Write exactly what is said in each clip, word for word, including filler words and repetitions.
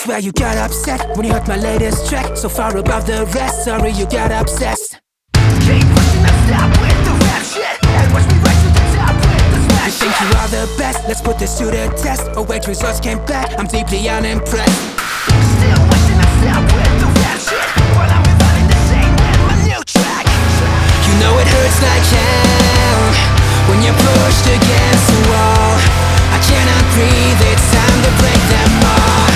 swear you got upset when you heard my latest track, so far above the rest. Sorry you got obsessed. Keep pushing that stop with the rap shit, and watch me rise to the top with the smash. You think you are the best? Let's put this to the test. Oh wait, results came back, I'm deeply unimpressed. Still wishing I stop with the rap shit, while I'm reviving the same with my new track. You know it hurts like hell when you're pushed against the wall. I cannot breathe, it's time to break them all.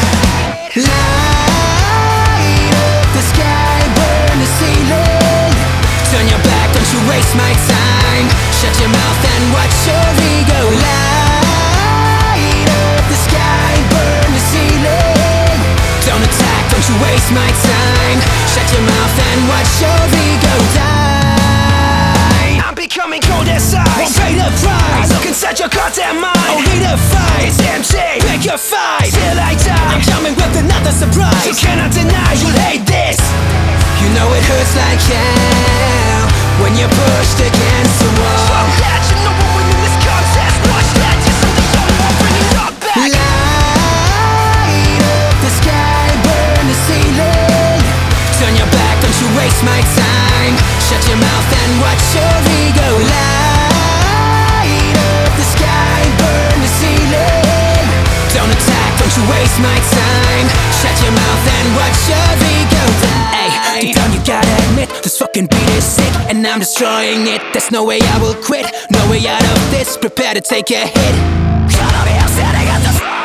Light up the sky, burn the ceiling. Turn your back, don't you waste my time. Shut your mouth and watch your ego. Light up the sky, burn the ceiling. Don't attack, don't you waste my time. Shut your mouth and watch your ego die. I'm becoming cold as ice, Won't pay the price. look inside your goddamn mind. Only the fight, It's empty, pick your fight. till I die. I'm coming with another surprise. You cannot deny you'll hate this. You know it hurts like hell when you're pushed against the wall. Fuck that, you know we're winning this contest. Watch that, yes I'm the only one bringing rock back. Light up the sky, burn the ceiling. Turn your back, don't you waste my time. Shut your mouth and watch your ego. Light up the sky, burn the ceiling. Don't attack, don't you waste my time. Shut your mouth and watch your ego die. Hey, deep down you gotta admit this fucking beat is sick, and I'm destroying it. There's no way I will quit, no way out of this. Prepare to take a hit. Follow me outside, I got the front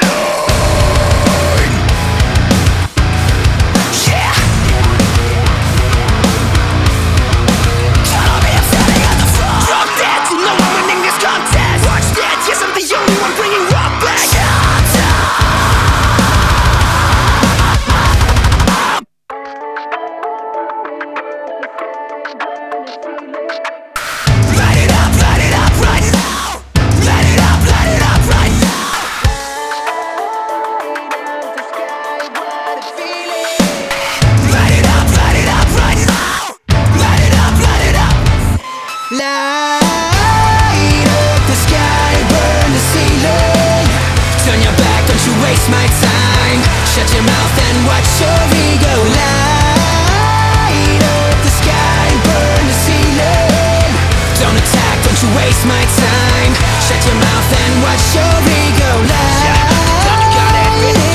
line. Yeah. Follow me outside, I got the front. Drop that, you know I'm winning this contest. Watch that, yes I'm the only one bringing rock back. Light it up, light it up right now. Light it up, light it up right now. Light it up, light it up right now. Light it up, light it up. Light up the sky, burn the ceiling. Turn your back, don't you waste my time. Shut your mouth and watch your ego. Light up the sky, burn the ceiling. Don't attack, don't you waste my time. Shut your mouth and watch your ego. Light you gotta admit it.